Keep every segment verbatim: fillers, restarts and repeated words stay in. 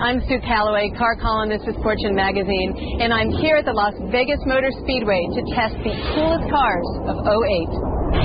I'm Sue Calloway, car columnist with Fortune magazine, and I'm here at the Las Vegas Motor Speedway to test the coolest cars of oh eight.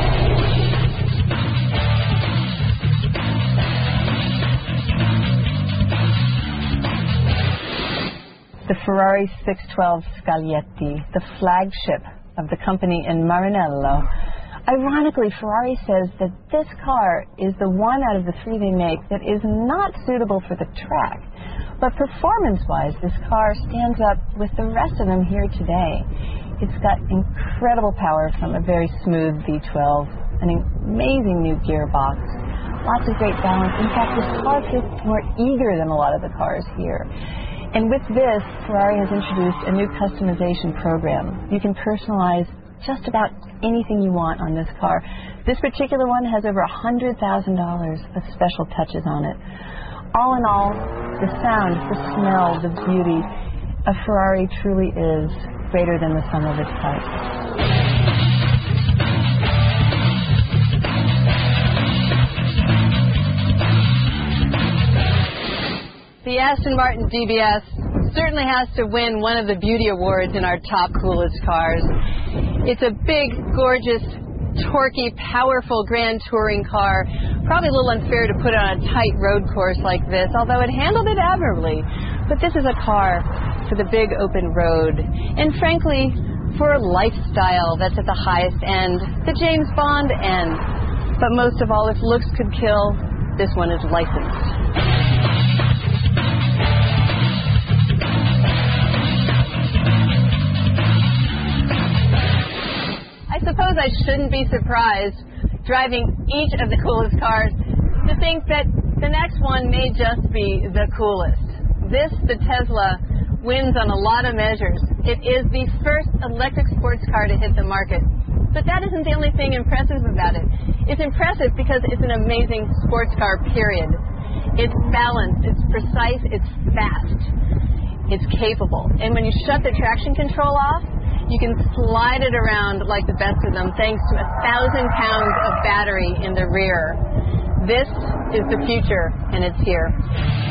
The Ferrari six twelve Scaglietti, the flagship of the company in Maranello. Ironically, Ferrari says that this car is the one out of the three they make that is not suitable for the track. But performance-wise, this car stands up with the rest of them here today. It's got incredible power from a very smooth V twelve, an amazing new gearbox, lots of great balance. In fact, this car feels more eager than a lot of the cars here. And with this, Ferrari has introduced a new customization program. You can personalize just about anything you want on this car. This particular one has over one hundred thousand dollars of special touches on it. All in all, the sound, the smell, the beauty, a Ferrari truly is greater than the sum of its parts. The Aston Martin D B S certainly has to win one of the beauty awards in our top coolest cars. It's a big, gorgeous, torquey, powerful Grand Touring car. Probably a little unfair to put it on a tight road course like this, although it handled it admirably. But this is a car for the big open road, and frankly, for a lifestyle that's at the highest end, the James Bond end. But most of all, if looks could kill, this one is licensed. I suppose I shouldn't be surprised, driving each of the coolest cars, to think that the next one may just be the coolest. This, the Tesla, wins on a lot of measures. It is the first electric sports car to hit the market. But that isn't the only thing impressive about it. It's impressive because it's an amazing sports car, period. It's balanced, it's precise, it's fast, it's capable. And when you shut the traction control off, you can slide it around like the best of them thanks to a thousand pounds of battery in the rear. This is the future, and it's here.